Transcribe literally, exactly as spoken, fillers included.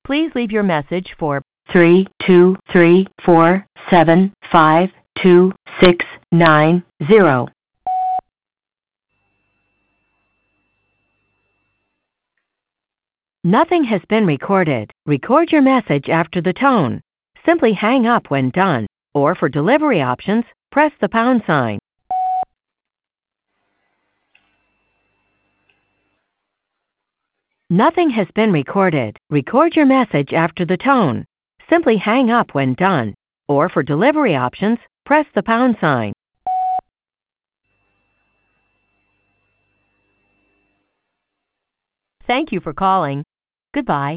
Please leave your message for three two three four seven five two six nine zero. Nothing has been recorded. Record your message after the tone. Simply hang up when done, or for delivery options, press the pound sign. Nothing has been recorded. Record your message after the tone. Simply hang up when done, or for delivery options, press the pound sign. Thank you for calling. Goodbye.